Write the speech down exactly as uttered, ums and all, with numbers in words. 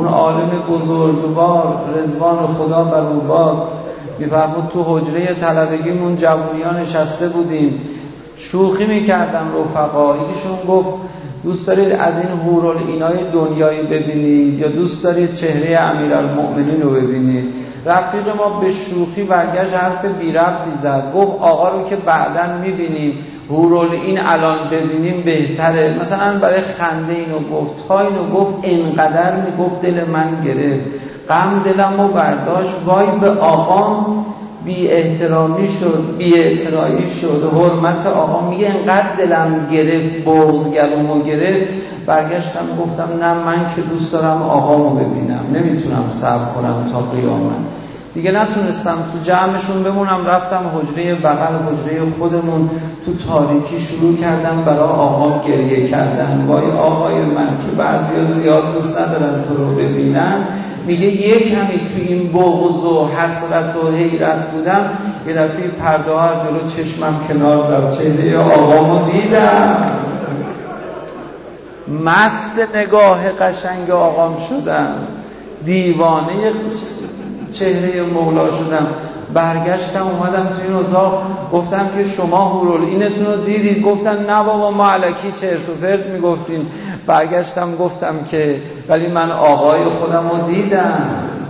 اون عالم بزرگوار رضوان خدا بر او باد میفرمود تو حجره طلبگیمون جوونیان نشسته بودیم، شوخی میکردم رفقا، یکیشون گفت دوست دارید از این حورالعینای دنیایی ببینید یا دوست دارید چهره امیرالمؤمنین رو ببینید؟ رفیق ما به شوخی برگشت حرف بی ربطی زد، گفت آقا رو که بعداً میبینیم، حورالعین الان ببینیم بهتره. مثلا برای خنده اینو گفت، تا اینو گفت اینقدر میگفت دل من گرفت، غم دلم رو برداشت، وای به آقام بی احترامی شد، بی احترامی شد، حرمت آقا. میگه انقدر دلم گرفت، بغض گلومو گرفت، برگشتم گفتم نه من که دوست دارم آقامو ببینم، نمیتونم صبر کنم تا قیامت. دیگه نتونستم تو جمعشون بمونم، رفتم حجره بغل حجره خودمون، تو تاریکی شروع کردم برای آقام گریه کردن. وای آقای من که بعضیا زیاد دوست ندارن تو رو ببینن. میگه یک کمی تو این بغض و حسرت و حیرت بودم، یه دفعه پرده ها جلو چشمم کنار رفت، چهره آقامو دیدم، مست نگاه قشنگ آقام شدم، دیوانه چهره مولا شدم. برگشتم اومدم تو این اتاق، گفتم که شما حورالعینتون رو دیدید؟ گفتن نه بابا ما الکی چرت و پرت میگفتیم. برگشتم گفتم که ولی من آقای خودم رو دیدم.